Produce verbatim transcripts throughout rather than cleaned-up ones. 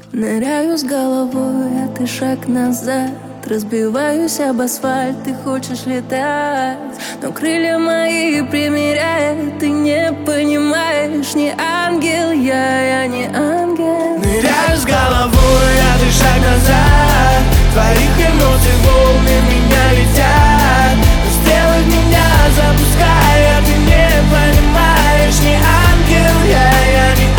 Ныряю с головой, а ты шаг назад. Разбиваюсь об асфальт, ты хочешь летать, но крылья мои примеряют. Ты не понимаешь, не ангел я, я не ангел. Ныряю с головой, а ты шаг назад. Твоих эмоций волны в меня летят. Сделай меня, запускай, а ты не понимаешь. Не ангел я, я не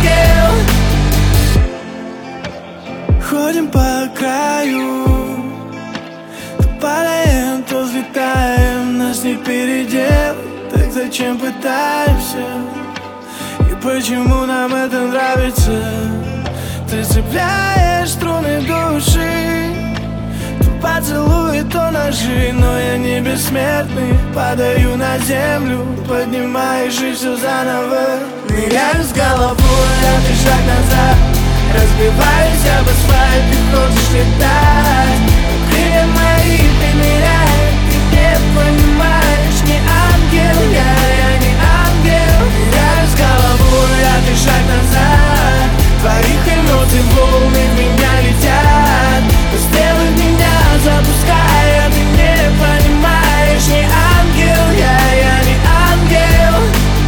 ангел. Ходим по краю, то падаем, то взлетаем. Нас не переделать, так зачем пытаемся? И почему нам это нравится? Ты цепляешь струны души, то поцелуи, то ножи. Но я не бессмертный, падаю на землю, поднимаешь и все заново. Ныряю с головой, а ты шаг назад. Разбиваюсь об асфальт, ты хочешь летать, но крылья мои примеряют. Ты не понимаешь, не ангел я, я не ангел. Ныряю с головой, а ты шаг назад. Твоих эмоций волны в меня летят. Сделай меня, запускай, а ты не понимаешь. Не ангел я, я не ангел.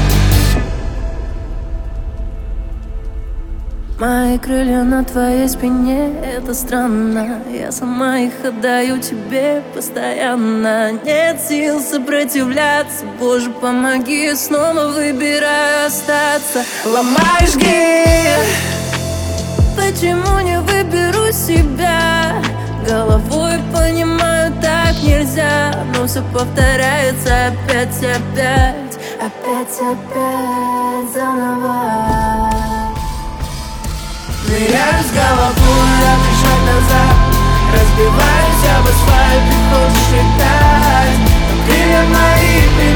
Мои крылья на твоей спине, это странно. Я сама их отдаю тебе постоянно. Нет сил сопротивляться, Боже, помоги. Снова выбираю остаться. Ломай, жги. Почему не выберу себя? Головой понимаю, так нельзя, но все повторяется опять, опять. Опять, опять заново. Ныряю с головой, а ты шаг назад. Разбиваюсь об асфальт, ты хочешь летать, но крылья мои